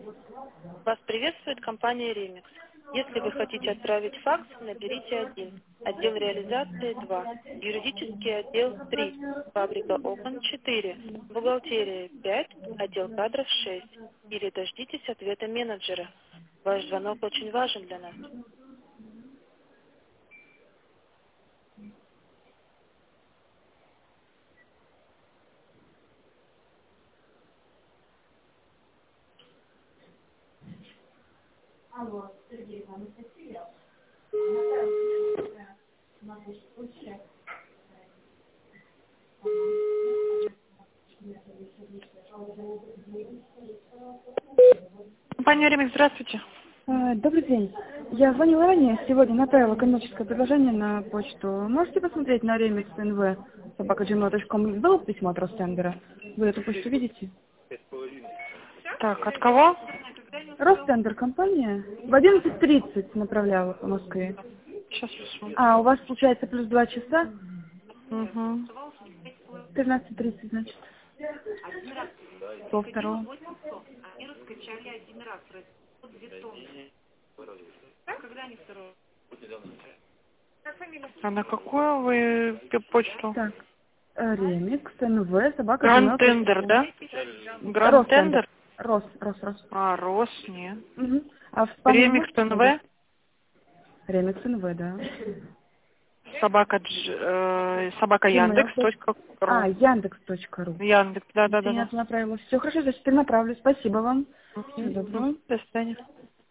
Вас приветствует компания Remix. Если вы хотите отправить факс, наберите 1. Отдел реализации 2. Юридический отдел 3. Фабрика окон 4. Бухгалтерия 5. Отдел кадров 6. Или дождитесь ответа менеджера. Ваш звонок очень важен для нас. Компания Remix, здравствуйте. Добрый день. Я звонила ранее, сегодня направила коммерческое предложение на почту. Можете посмотреть на Remix NV @gmail.com. Было письмо от Ростендера? Вы эту почту видите? Так, от кого? Ростендер компания. В 11:30 направляла по Москве. Сейчас посмотрим. А, у вас получается плюс 2 часа? Угу. 13:30, значит. По второго. А на какую вы почту? Так. Remix NV Гранд Тендер, @gmail.com. да? Гранд Ростендер. Тендер? Рос. А, Рос, нет. Угу. А в спам не Ремикс можете найти? НВ? Remix NV, да. Собака Яндекс. Gmail. Ру. Яндекс.ру. Яндекс, да. Принято, направила. Все хорошо, значит, перенаправлю. Спасибо вам. Всего Мгм. доброго. До свидания.